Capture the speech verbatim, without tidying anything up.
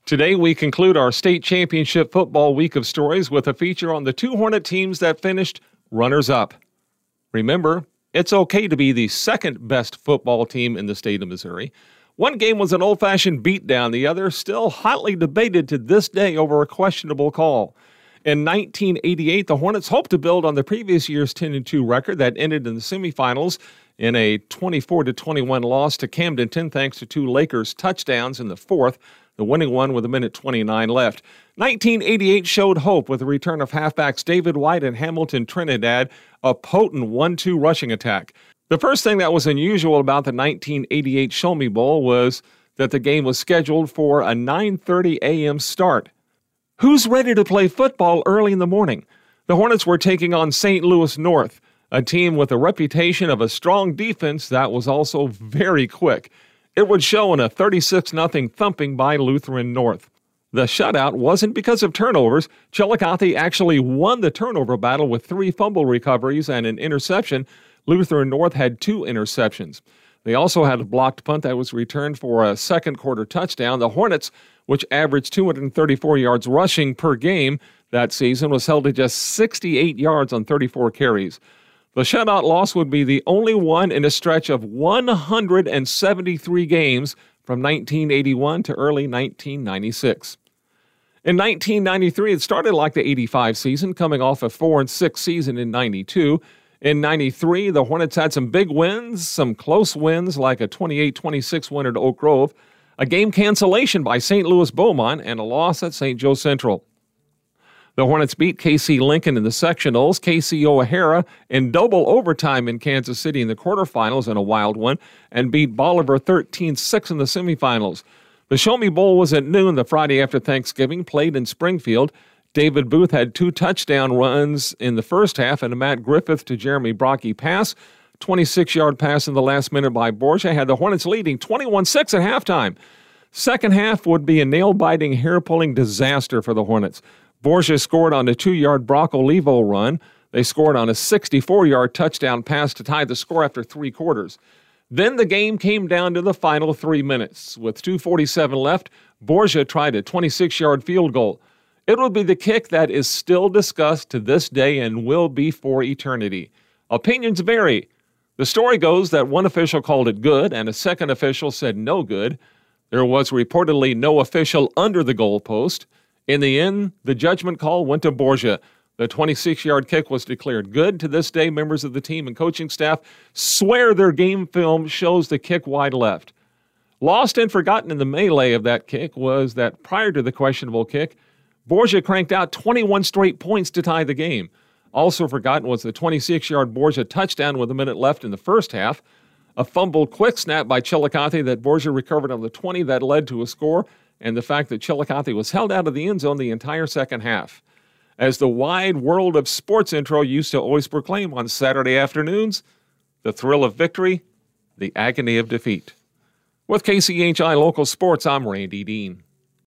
Today, we conclude our state championship football week of stories with a feature on the two Hornet teams that finished runners-up. Remember, it's okay to be the second best football team in the state of Missouri. One game was an old-fashioned beatdown, the other still hotly debated to this day over a questionable call. In nineteen eighty-eight, the Hornets hoped to build on the previous year's ten and two record that ended in the semifinals in a twenty-four to twenty-one loss to Camdenton thanks to two Lakers touchdowns in the fourth, the winning one with a minute twenty-nine left. nineteen eighty-eight showed hope with the return of halfbacks David White and Hamilton Trinidad, a potent one two rushing attack. The first thing that was unusual about the nineteen eighty-eight Show Me Bowl was that the game was scheduled for a nine thirty a.m. start. Who's ready to play football early in the morning? The Hornets were taking on Saint Louis North, a team with a reputation of a strong defense that was also very quick. It would show in a thirty-six nothing thumping by Lutheran North. The shutout wasn't because of turnovers. Chillicothe actually won the turnover battle with three fumble recoveries and an interception. Lutheran North had two interceptions. They also had a blocked punt that was returned for a second quarter touchdown. The Hornets, which averaged two hundred thirty-four yards rushing per game that season, was held to just sixty-eight yards on thirty-four carries. The shutout loss would be the only one in a stretch of one hundred seventy-three games from nineteen eighty-one to early nineteen ninety-six. In nineteen ninety-three, it started like the eighty-five season, coming off a four and six season in ninety-two. In ninety-three, the Hornets had some big wins, some close wins like a twenty-eight twenty-six win at Oak Grove, a game cancellation by Saint Louis Beaumont, and a loss at Saint Joe Central. The Hornets beat K C Lincoln in the sectionals, K C O'Hara in double overtime in Kansas City in the quarterfinals in a wild one, and beat Bolivar thirteen six in the semifinals. The Show Me Bowl was at noon the Friday after Thanksgiving, played in Springfield. David Booth had two touchdown runs in the first half and a Matt Griffith to Jeremy Brocky pass. twenty-six-yard pass in the last minute by Borgia had the Hornets leading twenty-one six at halftime. Second half would be a nail-biting, hair-pulling disaster for the Hornets. Borgia scored on a two-yard Brock Olivo run. They scored on a sixty-four-yard touchdown pass to tie the score after three quarters. Then the game came down to the final three minutes. With two forty-seven left, Borgia tried a twenty-six-yard field goal. It would be the kick that is still discussed to this day and will be for eternity. Opinions vary. The story goes that one official called it good and a second official said no good. There was reportedly no official under the goalpost. In the end, the judgment call went to Borgia. The twenty-six-yard kick was declared good. To this day, members of the team and coaching staff swear their game film shows the kick wide left. Lost and forgotten in the melee of that kick was that prior to the questionable kick, Borgia cranked out twenty-one straight points to tie the game. Also forgotten was the twenty-six-yard Borgia touchdown with a minute left in the first half, a fumbled quick snap by Chillicothe that Borgia recovered on the twenty that led to a score, and the fact that Chillicothe was held out of the end zone the entire second half. As the wide world of sports intro used to always proclaim on Saturday afternoons, the thrill of victory, the agony of defeat. With K C H I Local Sports, I'm Randy Dean.